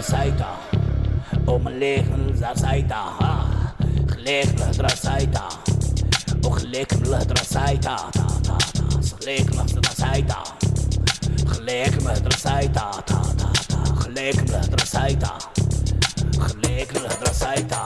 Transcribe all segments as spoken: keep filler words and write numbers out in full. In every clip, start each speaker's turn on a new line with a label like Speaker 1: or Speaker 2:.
Speaker 1: drasaita. Om legen drasaita. Gelegen drasaita. Och gelegen drasaita. Gelegen drasaita. Gelegen drasaita. Gelegen drasaita. Gelegen drasaita.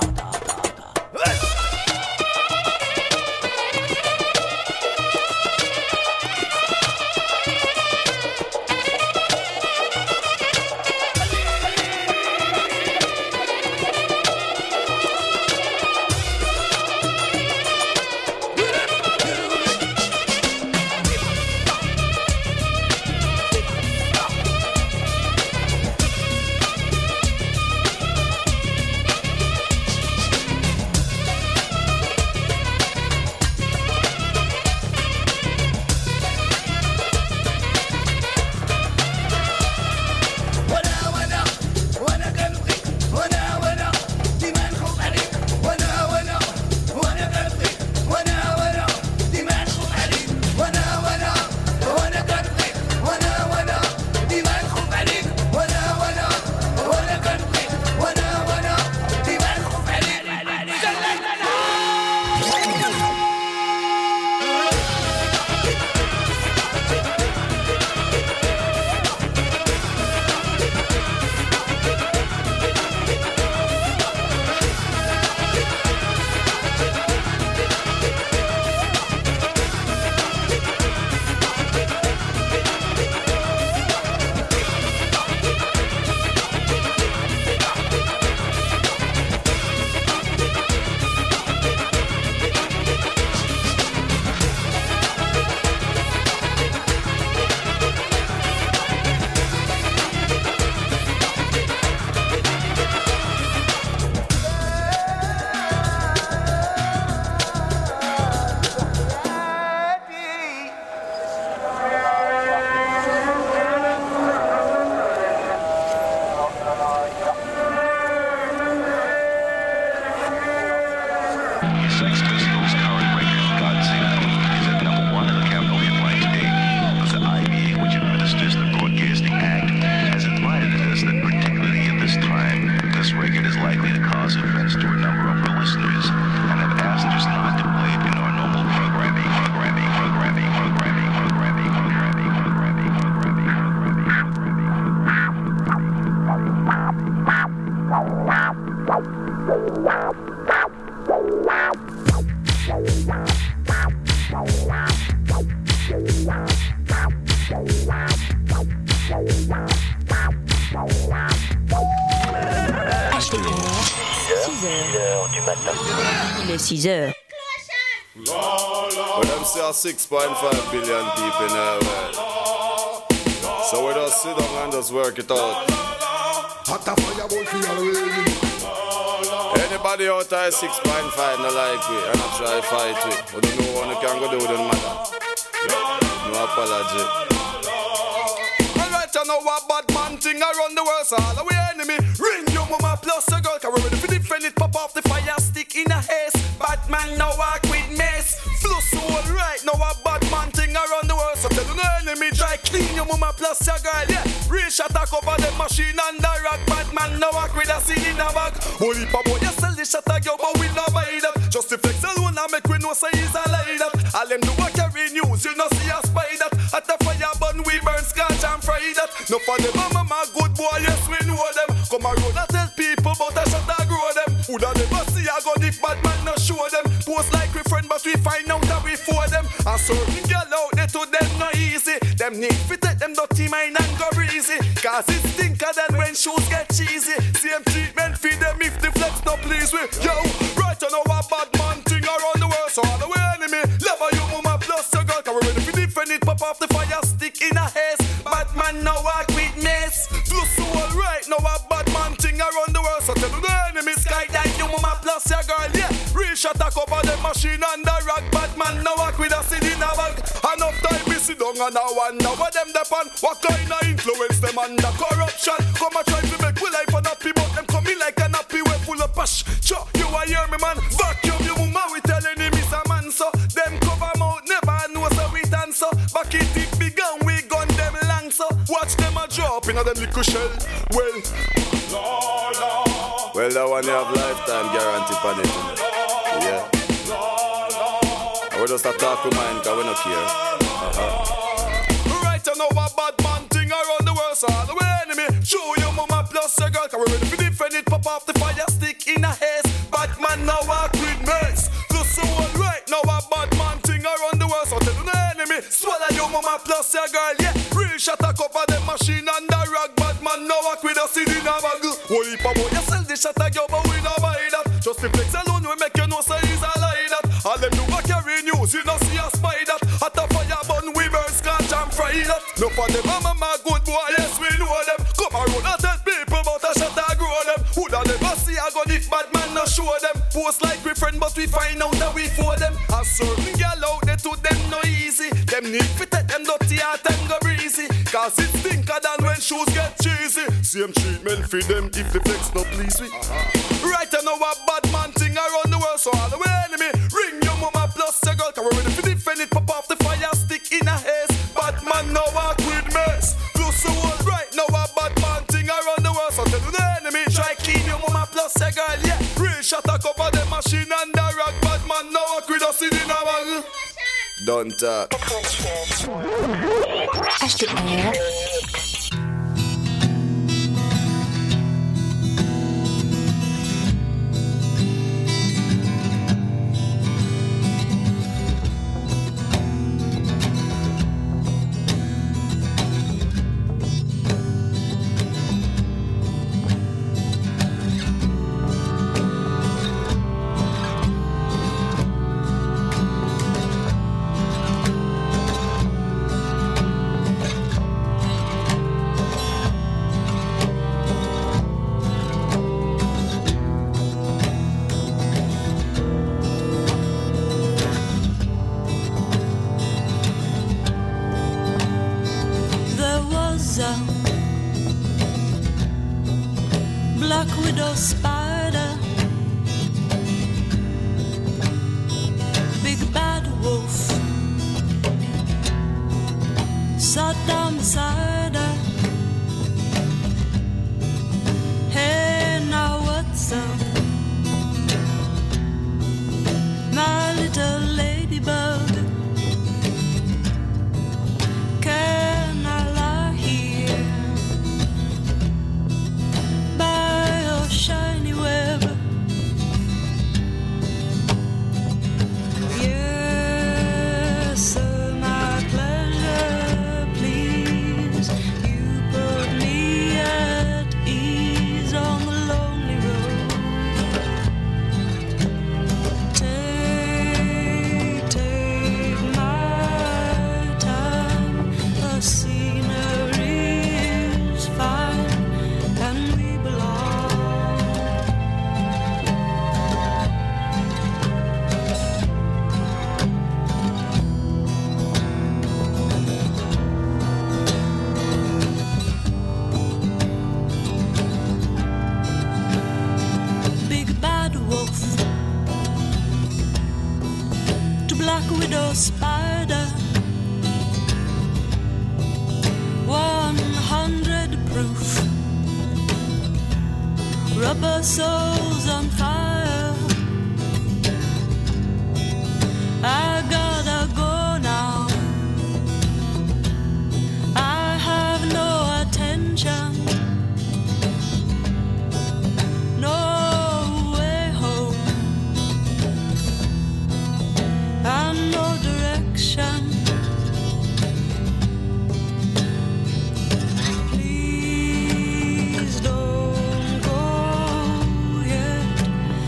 Speaker 2: six heures.
Speaker 3: Well, them say six point five billion people in the world. So we just sit down and just work it out. Anybody out there six point five no like we and I try fight we. But you know what you can go do with them matter. No apology. Alright, I know what bad man thing around the world, so all our enemy. Ring your mama plus a girl, can we ready for defend it, pop off the fire stick in a haze. Batman now walk with mess. Flow so right, now a bad man thing around the world, so tell the enemy try clean your mama plus your girl, yeah. Real shot a cover the machine and the rock. Batman now walk with a seed in a bag. Holy papa, you sell the shot a girl, but we no buy that. Just the flex alone and make we know say he's a lie that. All them do a carry news, you know see a spy that. At the fire burn we burn scotch and fry that. No for them mama good boy, yes we know them. Come around and tell people about a shot a grow them. Woulda never see a gun if Batman no show them. Post like we friend but we find out that we for them. And certain girl out there to them no easy. Them need to take them dirty mind and go breezy. Cause it's stinker than when shoes get cheesy. Same treatment feed them if the flex no please we. Yo, right you know a bad man thing around the world. So all the way enemy, love you mama plus your girl. Can we ready for defend it, pop off the fire stick in a haze. Batman now walk with mess. Do so alright, now a bad man thing around the world. So tell the enemy skydive you mama plus your girl, yeah. Real shot a cover the machine and the rock. Batman now walk with a seed in a bag. Enough time we sit down and I wonder what them depend. What kind of influence them under corruption. Come and try to make we life unhappy, but them coming like an happy way full of pash. Sure, you a hear me man. Vacuum you mama we tell enemies a man so. Them cover mouth never know so we answer. Back it it big and we gun them long so. Watch them a drop up in a them little shell. Well, well, that one you have lifetime guarantee on it. Yeah. I will just talk to mine because we don't care. Uh-huh. Right, I know a bad man thing around the world, so all the way enemy. Show your mama plus your girl, cause we ready to defend it. Pop off the fire stick in a haze. Bad man now walk with mace. Just so all right, now a bad man thing around the world, so tell the enemy. Swallow your mama plus your girl, yeah. Real shot a cover the machine and the rag. Bad man now walk with us in a bag. Holy papa, you sell the shot a girl, but we don't buy that. Just the flex alone we make you know say he's a lie that. All them do a carry news, you don't see a spy that. At a fire burn, we burn scotch and fry that. No for them, mama, my good boy, yes we know them. Come around and tell people about a shot a grow them. Woulda never see a gun if bad man no show them. Post like we friend, but we find out that we for them. A certain girl out there to them no easy. Them need to take them dirty heart and go breezy. Cause it's stinker than when shoes get cheesy. Same treatment for them if the flex no please we. Uh-huh. Right I know a bad man thing around the world, so all the way enemy. Ring your mama plus your girl, cause we're ready to defend it. Pop off the fire stick in a haze. Bad man now walk with mess. Close the wall right now a bad man thing around the world, so tell the enemy. Try clean your mama plus your girl, yeah. Real shot a cover the machine and the rock. Bad man now walk with us in a bag. Don't talk.
Speaker 2: Achetez air.
Speaker 4: Black widow spider, big bad wolf, sat down beside her. Hey, now what's up, my little ladybug? Can I lie here by your shiny web? Yes, sir, my pleasure, please. You put me at ease on the lonely road. Take, take my time. The scenery is fine and we belong. Big bad wolf to black widow spider, one hundred proof, rubber soles on fire. I gotta go now, I have no attention, no way home, and no direction. Please don't go yet.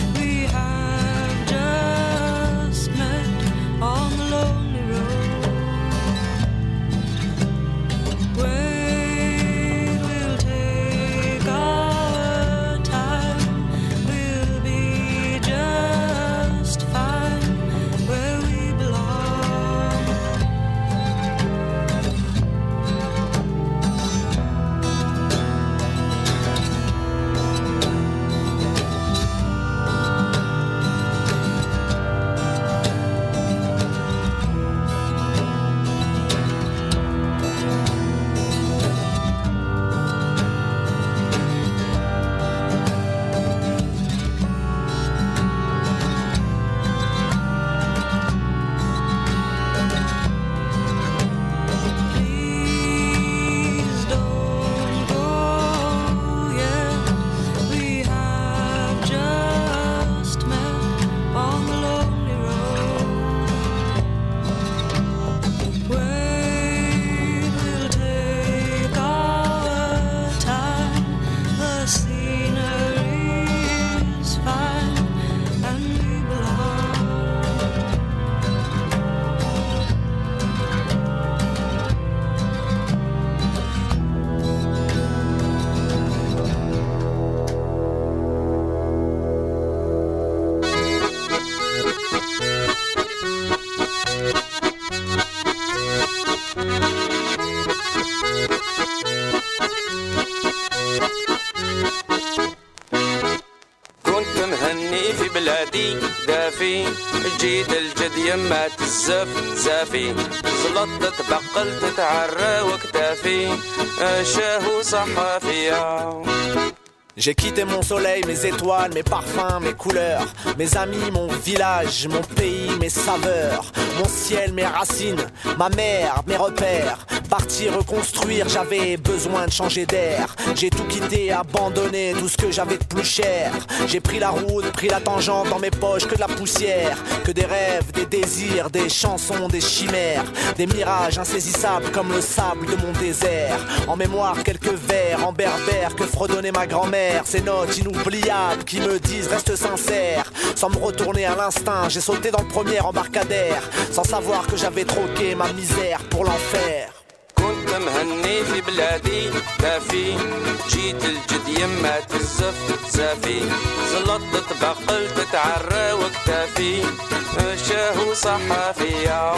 Speaker 2: بلادي دافي جيت الجد يما تزف زافي زلطت بقلت تعرى وكتافي شاهو صحافية.
Speaker 5: J'ai quitté mon soleil, mes étoiles, mes parfums, mes couleurs, mes amis, mon village, mon pays, mes saveurs, mon ciel, mes racines, ma mère, mes repères. Partir reconstruire, j'avais besoin de changer d'air. J'ai tout quitté, abandonné, tout ce que j'avais de plus cher. J'ai pris la route, pris la tangente, dans mes poches que de la poussière, que des rêves, des désirs, des chansons, des chimères, des mirages insaisissables comme le sable de mon désert. En mémoire quelques vers en berbère que fredonnait ma grand-mère. Ces notes inoubliables qui me disent reste sincère. Sans me retourner à l'instinct, j'ai sauté dans le premier embarcadère, sans savoir que j'avais troqué ma misère pour l'enfer.
Speaker 2: كنت مهني في بلادي دافي جيت الجد يما تزف زافي زلطت بقلت تعرى وكتافي شاهو صحافية.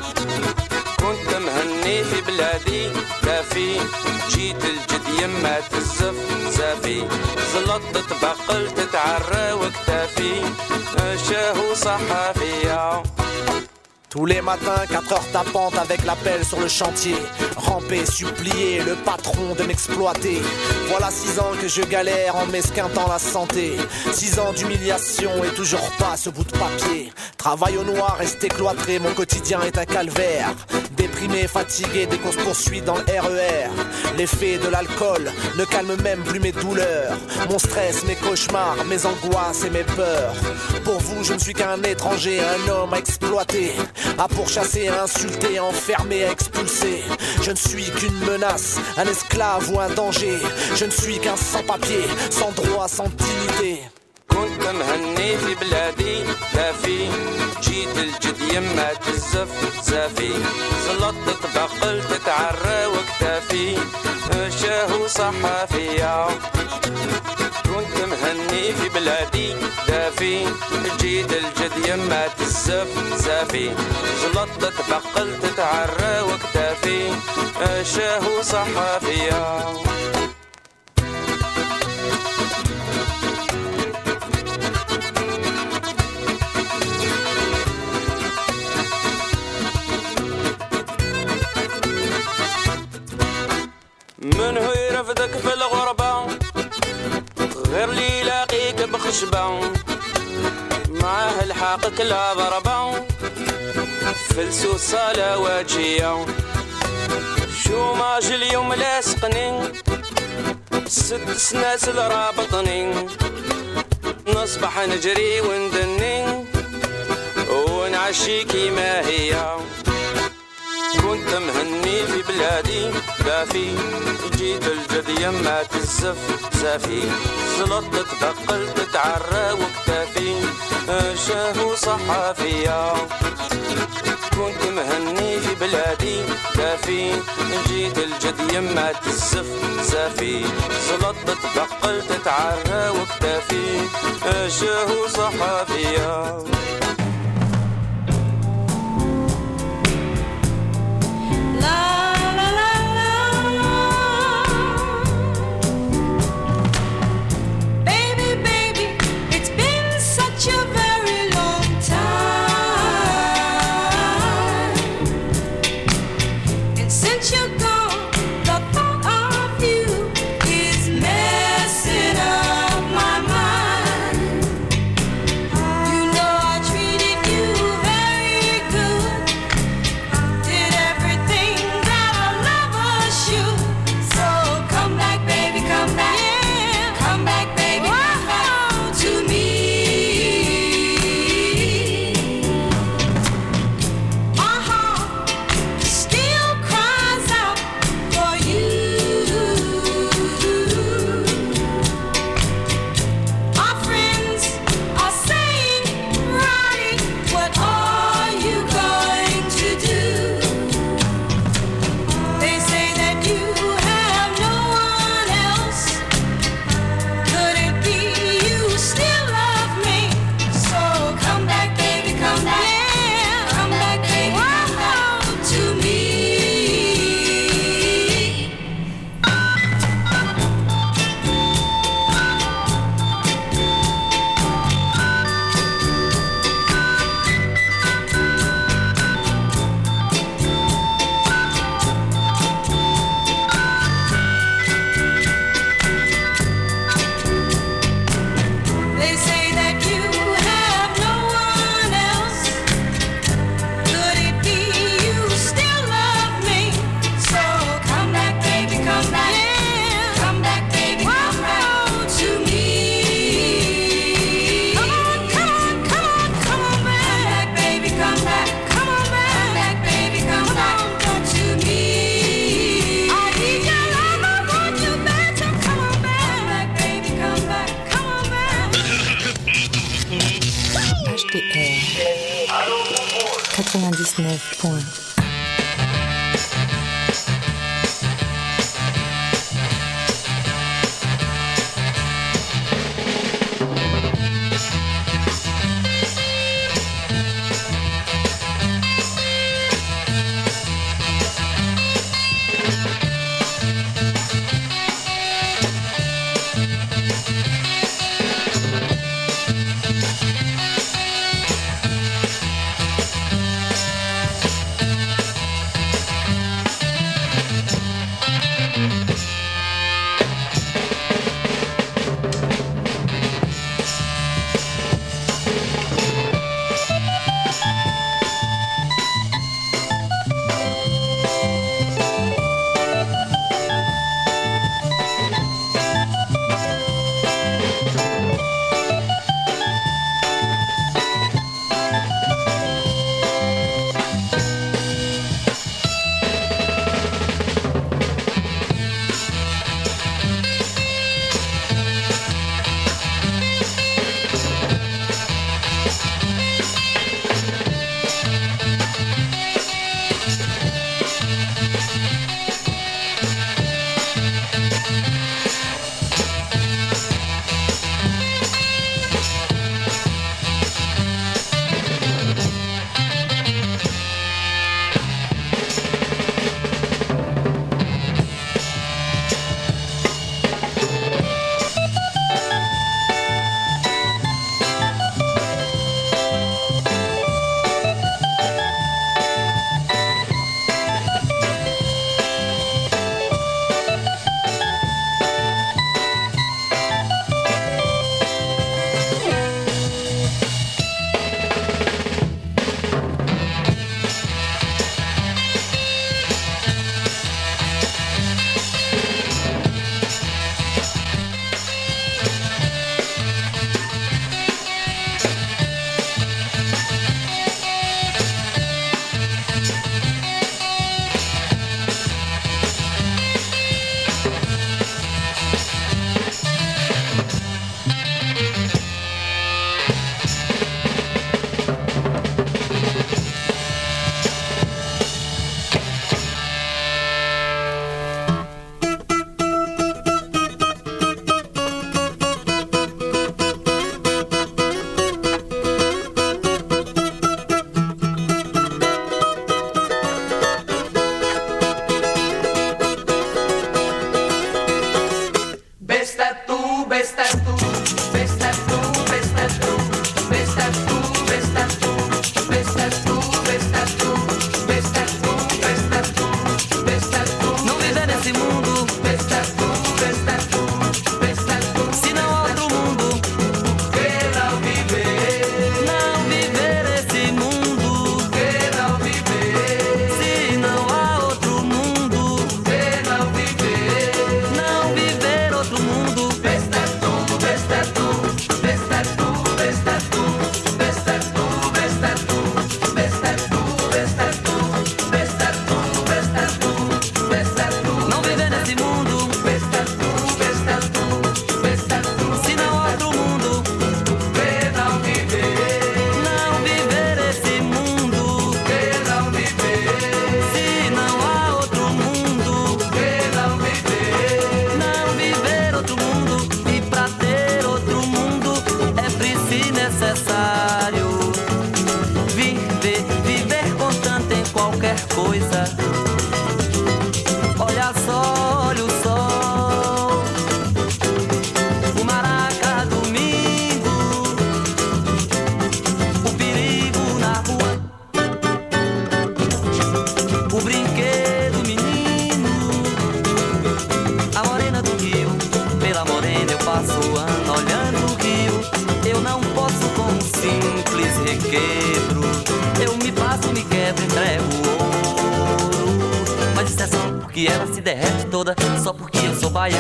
Speaker 2: كنت مهني في بلادي دافي جيت الجد يما تزف زافي زلطت بقلت تعرى وكتافي شاهو صحافية.
Speaker 5: Tous les matins, quatre heures tapantes avec la pelle sur le chantier. Ramper, supplier le patron de m'exploiter. Voilà six ans que je galère en m'esquintant la santé. Six ans d'humiliation et toujours pas ce bout de papier. Travail au noir, rester cloîtré, mon quotidien est un calvaire. Déprimé, fatigué, dès qu'on se poursuit dans le R E R. L'effet de l'alcool ne calme même plus mes douleurs. Mon stress, mes cauchemars, mes angoisses et mes peurs. Pour vous, je ne suis qu'un étranger, un homme à exploiter, à pourchasser, à insulter, à enfermer, à expulser. Je ne suis qu'une menace, un esclave ou un danger. Je ne suis qu'un sans-papier, sans droit, sans dignité.
Speaker 2: كنت مهني في بلادي دافي جيت الجد يما تزف زافي زلطت بقلت تعرى وكتافي شاهو صحافية. كنت مهني في بلادي دافي جيت الجد يما تزف زافي زلطت بقلت تعرى وكتافي شاهو صحافية. من هو يرفدك في الغربة غير لي لاقيك بخشبة معاه الحاقك لا ضربة فلسو صالة واجية شو ماج اليوم لاصقني ست سناسل رابطني نصبح نجري وندني ونعشي كيما هي. كنت مهني في بلادي دافي جيت الجد يما تزف زافي زلطت بقلت تعرى وكتافي شاهو صحافية. كنت مهني في بلادي دافي جيت الجد يما تزف زافي زلطت بقلت تعرى وكتافي شاهو صحافية.
Speaker 4: Treat
Speaker 6: quarante-neuf point un.
Speaker 7: porque ela se derrete toda, só porque eu sou baiano.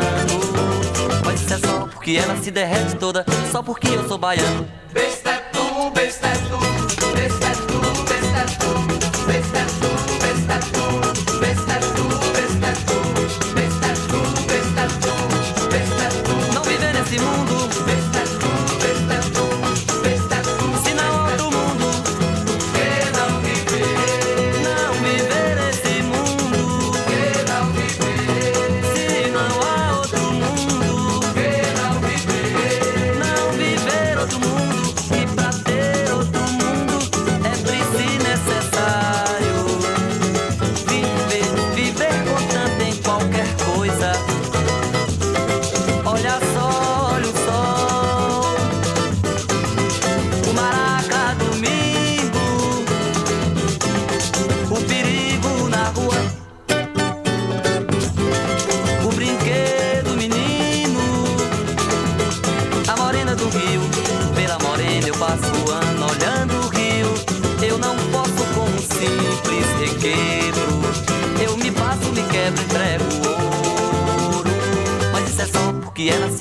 Speaker 7: Mas isso é só porque ela se derrete toda, só porque eu sou baiano.
Speaker 8: Besta é tu, besta é tu, besta é tu, besta é tu, besta é tu, besta é tu, besta é tu, besta é tu, besta é tu, besta é tu, besta é tu.
Speaker 7: Não viver nesse mundo,
Speaker 8: besta é tu, besta é tu, besta é tu.
Speaker 7: Se não há outro mundo,
Speaker 8: que não viver.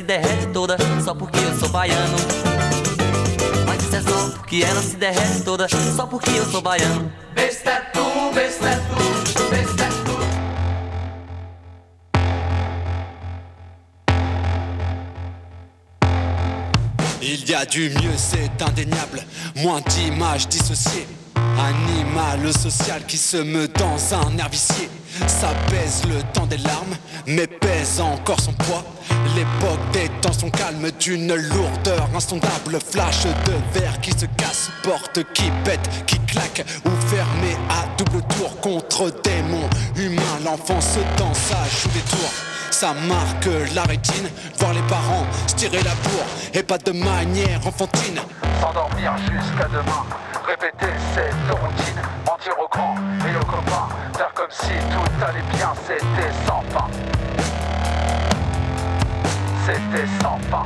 Speaker 7: derrete toda só porque eu sou baiano. Mas isso é só porque ela se derrete toda só porque eu sou baiano.
Speaker 8: Besta tu, besta tu, besta tu.
Speaker 6: Il y a du mieux, c'est indéniable. Moins d'images dissociées. Animal social qui se meut dans un nerf vicié. Ça pèse le temps des larmes, mais pèse encore son poids. L'époque des temps sont calmes, d'une lourdeur insondable. Flash de verre qui se casse, porte qui pète, qui claque, ou fermée à double tour contre démons humains. L'enfance dans sa joue des tours. Ça marque la rétine, voir les parents se tirer la bourre, et pas de manière enfantine.
Speaker 9: S'endormir jusqu'à demain, répéter cette routine, mentir aux grands et aux copains, faire comme si tout allait bien, c'était sans fin. C'était sans fin.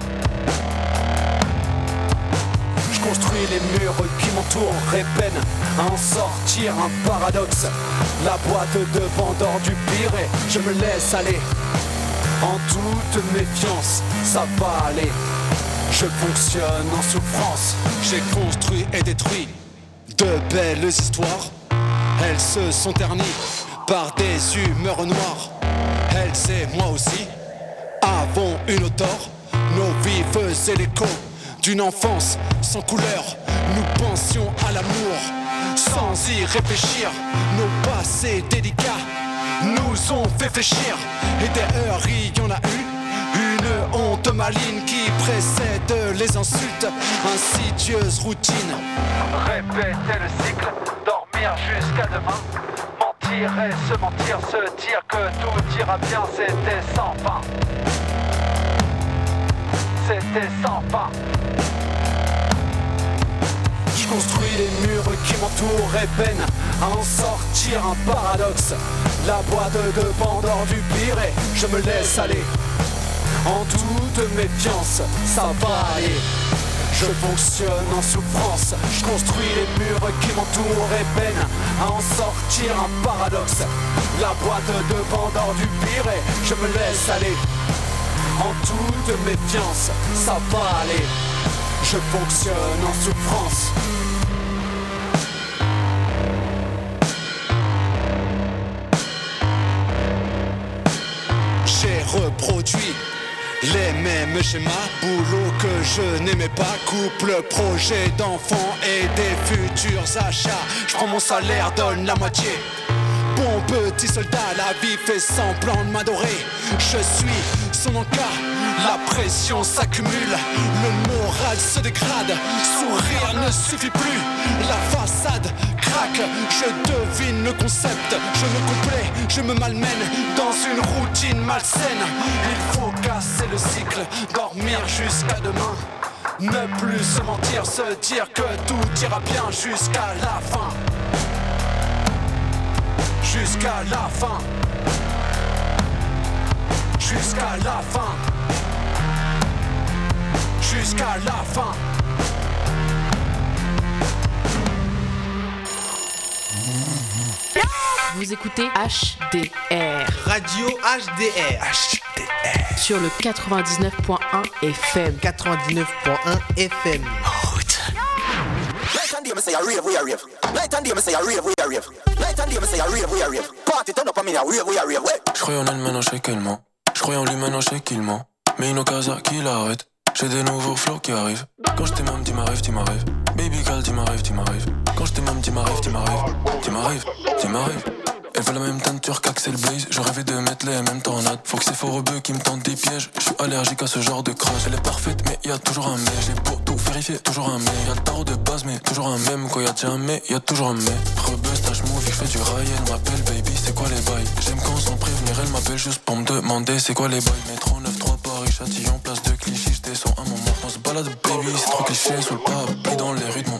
Speaker 5: Je construis les murs qui m'entourent et peine à en sortir un paradoxe. La boîte de Pandore du pire et je me laisse aller. En toute méfiance, ça va aller. Je fonctionne en souffrance.
Speaker 6: J'ai construit et détruit de belles histoires. Elles se sont ternies par des humeurs noires. Elles et moi aussi avons une auteur. Nos vies faisaient l'écho d'une enfance sans couleur. Nous pensions à l'amour sans y réfléchir. Nos passés délicats nous ont fait fléchir. Et des heures, il y en a eu. Une honte maligne qui précède les insultes. Insidieuse routine.
Speaker 9: Répéter le cycle, dormir jusqu'à demain. Mentir et se mentir, se dire que tout ira bien, c'était sans fin. C'était sans fin.
Speaker 5: Je construis les murs qui m'entourent et peine à en sortir un paradoxe. La boîte de Pandore du pire et je me laisse aller. En toute méfiance, ça va aller. Je fonctionne en souffrance. Je construis les murs qui m'entourent et peine à en sortir un paradoxe. La boîte de Pandore du pire et je me laisse aller. En toute méfiance, ça va aller. Je fonctionne en souffrance.
Speaker 6: J'ai reproduit les mêmes schémas, boulot que je n'aimais pas, couple, projet d'enfants et des futurs achats. Je prends mon salaire, donne la moitié. Bon petit soldat, la vie fait semblant de m'adorer. Je suis son encart, la pression s'accumule, le moral se dégrade, sourire ne suffit plus, la façade craque, je devine le concept, je me complais, je me malmène dans une routine malsaine. Il faut casser le cycle, dormir jusqu'à demain, ne plus se mentir, se dire que tout ira bien jusqu'à la fin. Jusqu'à la fin. Jusqu'à la fin. Jusqu'à la fin.
Speaker 10: Vous écoutez H D R.
Speaker 11: Radio H D R.
Speaker 10: H D R. Sur le quatre-vingt-dix-neuf point un F M.
Speaker 11: quatre-vingt-dix-neuf point un F M.
Speaker 12: Route. Night and day, me say a rave, we a rave. Night and day, me say a rave, we a rave. Night and day, me say a rave, we a rave. Party turn up a minute, a rave, we a rave.
Speaker 13: Je croyais en elle, maintenant je sais qu'elle ment. Je croyais en lui, maintenant je sais qu'il ment. Mais une occasion qui l'arrête. J'ai des nouveaux flots qui arrivent. Quand je t'aime, dis ma rêve, dis ma rêve. Baby girl, dis ma rêve, dis ma rêve. Quand je t'aime, dis ma rêve, dis ma rêve. Dis ma rêve, dis ma rêve. Elle veut la même teinture qu'Axel Blaze. Je rêvais de mettre les mêmes tornades. Faut que c'est faux rebeux qui me tentent des pièges. Je suis allergique à ce genre de crush. Elle est parfaite mais y'a toujours un mais. J'ai beau tout vérifier, toujours un mais. Y'a le tarot de base mais toujours un même. Quand y'a déjà un mais, y'a toujours un mais. Rebeu, stage movie, j'fais du rail. Elle m'appelle baby, c'est quoi les bails. J'aime quand sans prévenir, elle m'appelle juste pour me demander c'est quoi les bails. Métro neuf trois Paris, Châtillon, place de Clichy. J'descends un moment, on se balade baby. C'est trop cliché sous le pas, dans les rues de mon.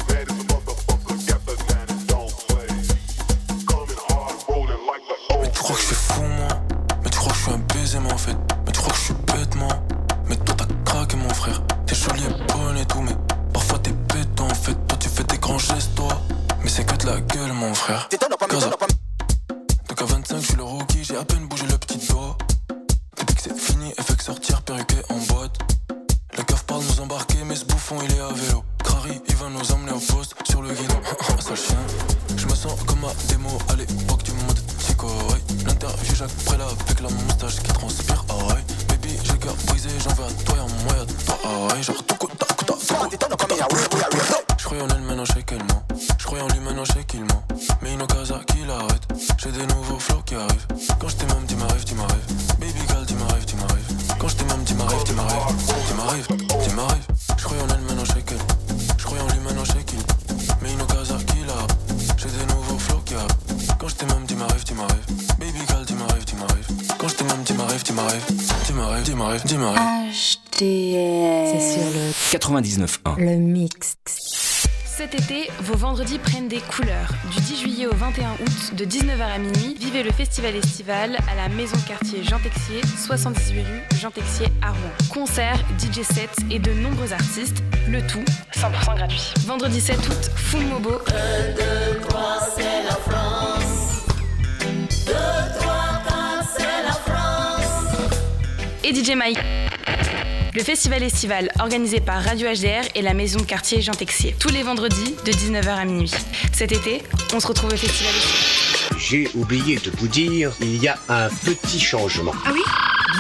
Speaker 13: Tu crois que je suis fou moi, mais tu crois que je suis un baiser moi en fait. Mais tu crois que je suis bête moi, mais toi t'as craqué mon frère. T'es joli et bonne et tout, mais parfois t'es bête toi en fait. Toi tu fais des grands gestes toi, mais c'est que de la gueule mon frère. Gaza. Donc à vingt-cinq je suis le rookie, j'ai à peine bougé le petit doigt. Depuis que c'est fini F X sortir, perruqué en boîte. La cave parle nous embarquer, mais ce bouffon il est à vélo. Crary, il va nous emmener au poste sur le guidon. Sale chien, je me sens comme à démo à l'époque du mode psycho. Ouais. L'interview Jacques Préla avec la moustache qui transpire. Ah ouais, baby, j'ai cœur brisé, j'en veux à toi et en moyen. Ah ouais, genre tout coup, ta coup, ta Je croyais en elle, maintenant je sais qu'elle ment. Je croyais en lui, maintenant je sais qu'il ment. Mais Inokasa qui l'arrête. J'ai des nouveaux flots qui arrivent. Quand je t'aime, dis ma rêve, dis ma rêve. Baby girl, dis ma rêve, dis ma rêve. Quand je t'aime, dis ma rêve, dis ma rêve. Dis ma rêve, dis ma rêve. Je croyais en elle, maintenant je sais qu'elle. Je croyais en lui, maintenant je sais qu'il. Mais Inokasa qui l'arrête. J'ai des nouveaux flots qui arrivent. Quand je t'aime, dis ma rêve, dis ma rêve. Baby girl, dis ma rêve, dis ma rêve. Quand je t'aime, dis ma rêve, dis ma rêve. Dis ma rêve, dis ma rêve, dis ma rêve.
Speaker 14: H D R. C'est sur le
Speaker 15: quatre-vingt-dix-neuf un.
Speaker 14: Le mix.
Speaker 10: Cet été, vos vendredis prennent des couleurs. Du dix juillet au vingt et un août, de dix-neuf heures à minuit, vivez le festival estival à la maison quartier Jean Texier, soixante-dix-huit rue Jean Texier à Rouen. Concerts, D J sets et de nombreux artistes, le tout cent pour cent gratuit. Vendredi sept août, Fou Mobo.
Speaker 8: un, deux, trois, c'est la France. deux, trois, quatre, c'est la France.
Speaker 10: Et D J Mike. Le festival estival organisé par Radio H D R et la maison de quartier Jean Texier. Tous les vendredis de dix-neuf heures à minuit. Cet été, on se retrouve au festival estival.
Speaker 16: J'ai oublié de vous dire, il y a un petit changement.
Speaker 10: Ah oui ?